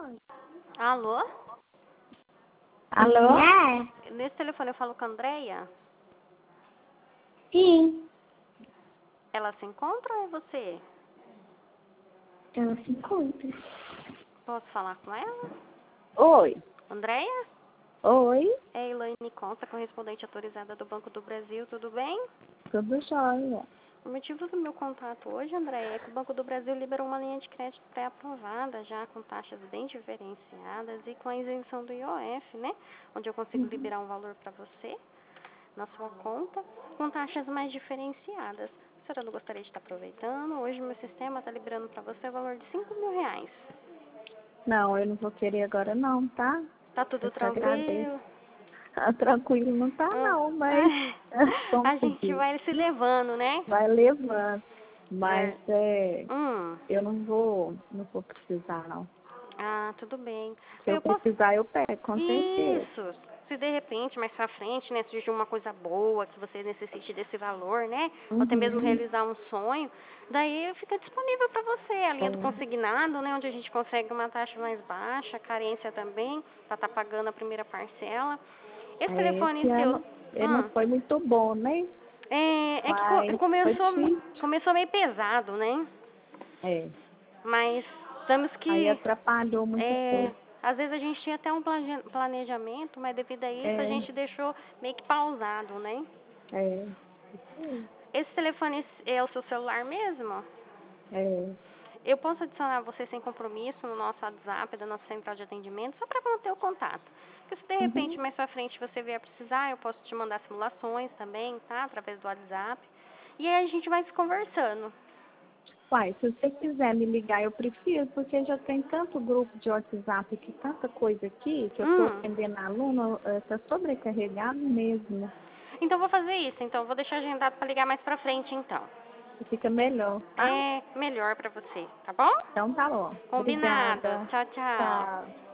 Alô? Alô? Nesse telefone eu falo com a Andréia? Sim, Ela se encontra ou é você? ela se encontra. Posso falar com ela? Oi. Andréia? Oi, É Elaine Costa, correspondente autorizada do Banco do Brasil, tudo bem? tudo jóia. O motivo do meu contato hoje, Andréia, é que o Banco do Brasil liberou uma linha de crédito pré-aprovada, já com taxas bem diferenciadas e com a isenção do IOF, né? Onde eu consigo liberar um valor para você, na sua conta, com taxas mais diferenciadas. A senhora não gostaria de estar aproveitando? Hoje meu sistema está liberando para você o valor de R$ 5.000. Não, eu não vou querer agora não, tá? Tá tudo Eu te agradeço. tranquilo? Tranquilo não tá não, mas A vamos gente seguir. vai se levando, né? Vai levando. Mas Hum. eu não vou precisar não. Ah, tudo bem. Se eu precisar eu pego, com certeza. Isso. Se de repente, mais pra frente, né, surgir uma coisa boa, que você necessite desse valor, né? Ou até mesmo realizar um sonho, daí fica disponível para você a linha do consignado, né? Onde a gente consegue uma taxa mais baixa, carência também, para estar pagando a primeira parcela. Esse telefone Esse seu... ano ele não foi muito bom, né? É que Mas foi difícil. começou meio pesado, né? É. Mas temos Aí que... atrapalhou muita coisa. Às vezes a gente tinha até um planejamento, mas devido a isso a gente deixou meio que pausado, né? É. Esse telefone é o seu celular mesmo? É. Eu posso adicionar você sem compromisso no nosso WhatsApp da nossa central de atendimento, só para manter o contato. Porque se de repente mais pra frente você vier precisar, eu posso te mandar simulações também, tá? Através do WhatsApp. E aí a gente vai se conversando. Uai, se você quiser me ligar, eu prefiro, porque já tem tanto grupo de WhatsApp aqui, tanta coisa aqui, que eu estou atendendo aluno, está sobrecarregado mesmo. Então vou fazer isso, então vou deixar agendado para ligar mais pra frente, então. Fica melhor, tá? É melhor para você, tá bom? Então tá bom. Combinado. Obrigada. Tchau, tchau. Tchau.